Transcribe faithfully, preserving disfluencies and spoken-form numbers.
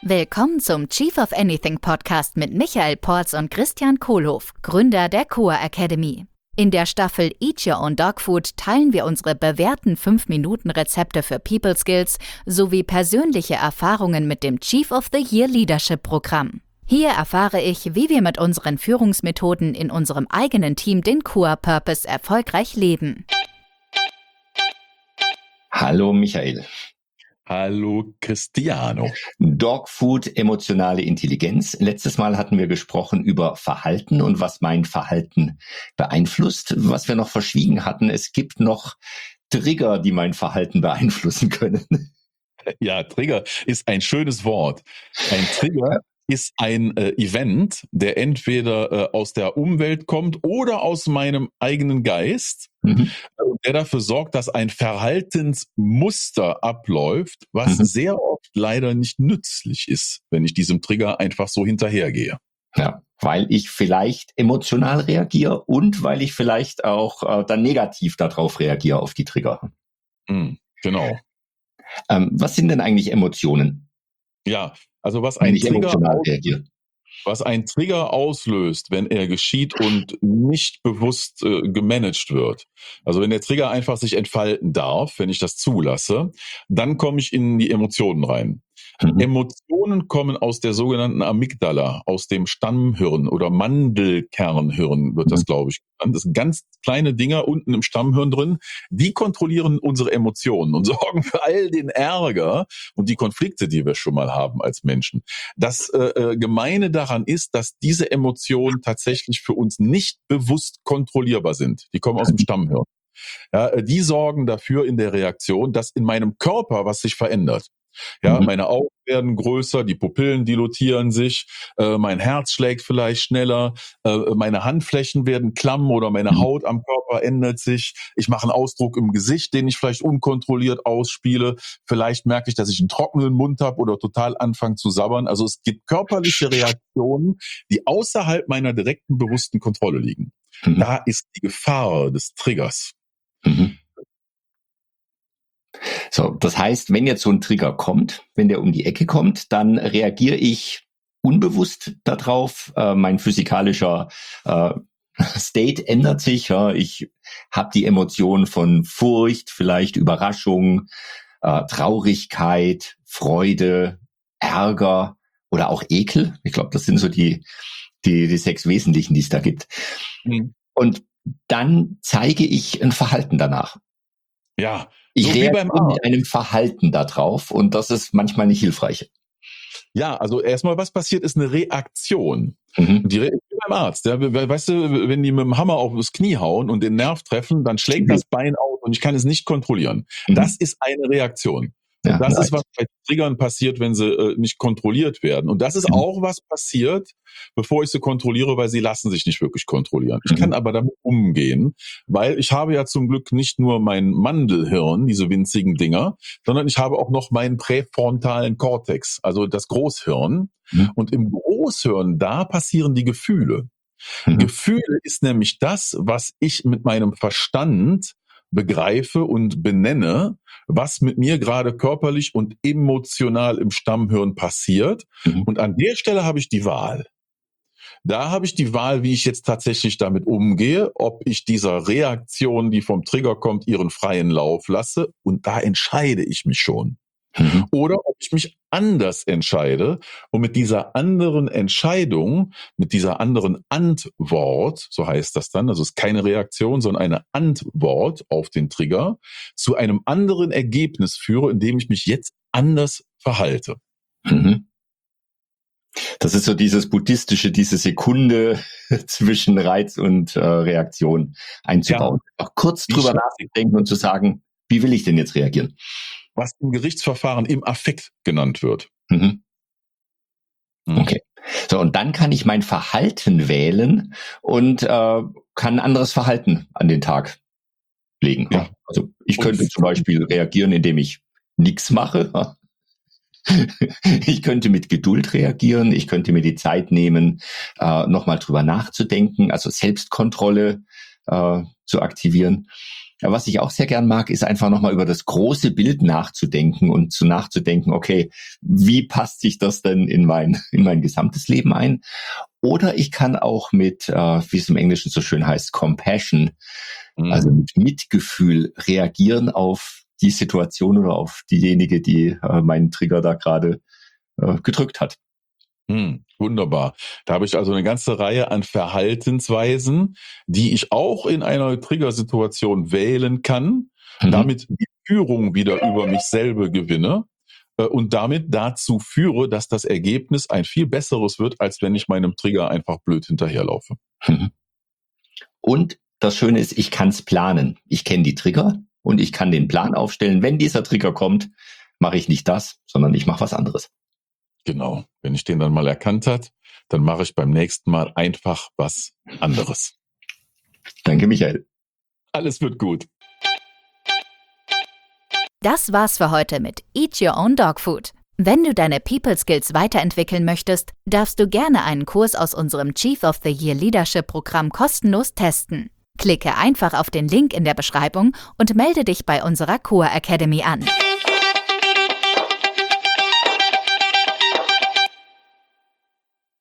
Willkommen zum Chief of Anything Podcast mit Michael Porz und Christian Kohlhoff, Gründer der Coa Academy. In der Staffel Eat Your Own Dog Food teilen wir unsere bewährten fünf Minuten Rezepte für People Skills sowie persönliche Erfahrungen mit dem Chief of the Year Leadership Programm. Hier erfahre ich, wie wir mit unseren Führungsmethoden in unserem eigenen Team den Coa Purpose erfolgreich leben. Hallo Michael. Hallo Cristiano. Dogfood, emotionale Intelligenz. Letztes Mal hatten wir gesprochen über Verhalten und was mein Verhalten beeinflusst. Was wir noch verschwiegen hatten, es gibt noch Trigger, die mein Verhalten beeinflussen können. Ja, Trigger ist ein schönes Wort. Ein Trigger ist ein äh, Event, der entweder äh, aus der Umwelt kommt oder aus meinem eigenen Geist, mhm. der dafür sorgt, dass ein Verhaltensmuster abläuft, was mhm. sehr oft leider nicht nützlich ist, wenn ich diesem Trigger einfach so hinterhergehe. Ja, weil ich vielleicht emotional reagiere und weil ich vielleicht auch äh, dann negativ darauf reagiere, auf die Trigger. Mhm, genau. Ähm, was sind denn eigentlich Emotionen? Ja, also was ein, Trigger aus, reagiere. was ein Trigger auslöst, wenn er geschieht und nicht bewusst äh, gemanagt wird. Also wenn der Trigger einfach sich entfalten darf, wenn ich das zulasse, dann komme ich in die Emotionen rein. Mhm. Emotionen kommen aus der sogenannten Amygdala, aus dem Stammhirn oder Mandelkernhirn wird das, glaube ich, genannt. Das sind ganz kleine Dinger unten im Stammhirn drin. Die kontrollieren unsere Emotionen und sorgen für all den Ärger und die Konflikte, die wir schon mal haben als Menschen. Das äh, Gemeine daran ist, dass diese Emotionen tatsächlich für uns nicht bewusst kontrollierbar sind. Die kommen aus dem Stammhirn. Ja, die sorgen dafür in der Reaktion, dass in meinem Körper was sich verändert. Ja, mhm. meine Augen werden größer, die Pupillen dilutieren sich, äh, mein Herz schlägt vielleicht schneller, äh, meine Handflächen werden klamm oder meine mhm. Haut am Körper ändert sich. Ich mache einen Ausdruck im Gesicht, den ich vielleicht unkontrolliert ausspiele. Vielleicht merke ich, dass ich einen trockenen Mund habe oder total anfange zu sabbern. Also es gibt körperliche Reaktionen, die außerhalb meiner direkten bewussten Kontrolle liegen. Mhm. Da ist die Gefahr des Triggers. Mhm. So, das heißt, wenn jetzt so ein Trigger kommt, wenn der um die Ecke kommt, dann reagiere ich unbewusst darauf. Äh, mein physikalischer äh, State ändert sich. Ja. Ich habe die Emotion von Furcht, vielleicht Überraschung, äh, Traurigkeit, Freude, Ärger oder auch Ekel. Ich glaube, das sind so die, die, die sechs Wesentlichen, die es da gibt. Mhm. Und dann zeige ich ein Verhalten danach. Ja, ich so reagiere mit einem Verhalten da drauf und das ist manchmal nicht hilfreich. Ja, also erstmal, was passiert, ist eine Reaktion. Mhm. Die Reaktion beim Arzt, ja, weißt du, wenn die mit dem Hammer auf das Knie hauen und den Nerv treffen, dann schlägt mhm. das Bein aus und ich kann es nicht kontrollieren. Mhm. Das ist eine Reaktion. Und ja, das right. ist, was bei Triggern passiert, wenn sie äh, nicht kontrolliert werden. Und das ist mhm. auch, was passiert, bevor ich sie kontrolliere, weil sie lassen sich nicht wirklich kontrollieren. Ich mhm. kann aber damit umgehen, weil ich habe ja zum Glück nicht nur mein Mandelhirn, diese winzigen Dinger, sondern ich habe auch noch meinen präfrontalen Kortex, also das Großhirn. Mhm. Und im Großhirn, da passieren die Gefühle. Mhm. Gefühle ist nämlich das, was ich mit meinem Verstand begreife und benenne, was mit mir gerade körperlich und emotional im Stammhirn passiert. Mhm. Und an der Stelle habe ich die Wahl. Da habe ich die Wahl, wie ich jetzt tatsächlich damit umgehe, ob ich dieser Reaktion, die vom Trigger kommt, ihren freien Lauf lasse. Und da entscheide ich mich schon. Mhm. Oder ob ich mich anders entscheide und mit dieser anderen Entscheidung, mit dieser anderen Antwort, so heißt das dann, also es ist keine Reaktion, sondern eine Antwort auf den Trigger, zu einem anderen Ergebnis führe, indem ich mich jetzt anders verhalte. Mhm. Das ist so dieses buddhistische, diese Sekunde zwischen Reiz und äh, Reaktion einzubauen. Ja. Auch kurz drüber nachdenken und zu sagen, wie will ich denn jetzt reagieren? Was im Gerichtsverfahren im Affekt genannt wird. Mhm. Okay. So, und dann kann ich mein Verhalten wählen und äh, kann ein anderes Verhalten an den Tag legen. Ja. Also ich und könnte zum Beispiel reagieren, indem ich nichts mache. Ich könnte mit Geduld reagieren. Ich könnte mir die Zeit nehmen, äh, nochmal drüber nachzudenken, also Selbstkontrolle äh, zu aktivieren. Ja, was ich auch sehr gern mag, ist einfach nochmal über das große Bild nachzudenken und zu nachzudenken, okay, wie passt sich das denn in mein, in mein gesamtes Leben ein? Oder ich kann auch mit, äh, wie es im Englischen so schön heißt, Compassion, mhm. also mit Mitgefühl reagieren auf die Situation oder auf diejenige, die äh, meinen Trigger da gerade äh, gedrückt hat. Hm, wunderbar. Da habe ich also eine ganze Reihe an Verhaltensweisen, die ich auch in einer Triggersituation wählen kann, mhm. damit die Führung wieder über mich selber gewinne äh, und damit dazu führe, dass das Ergebnis ein viel besseres wird, als wenn ich meinem Trigger einfach blöd hinterherlaufe. Mhm. Und das Schöne ist, ich kann es planen. Ich kenne die Trigger und ich kann den Plan aufstellen. Wenn dieser Trigger kommt, mache ich nicht das, sondern ich mache was anderes. Genau. Wenn ich den dann mal erkannt habe, dann mache ich beim nächsten Mal einfach was anderes. Danke, Michael. Alles wird gut. Das war's für heute mit Eat Your Own Dog Food. Wenn du deine People Skills weiterentwickeln möchtest, darfst du gerne einen Kurs aus unserem Chief of the Year Leadership Programm kostenlos testen. Klicke einfach auf den Link in der Beschreibung und melde dich bei unserer Core Academy an.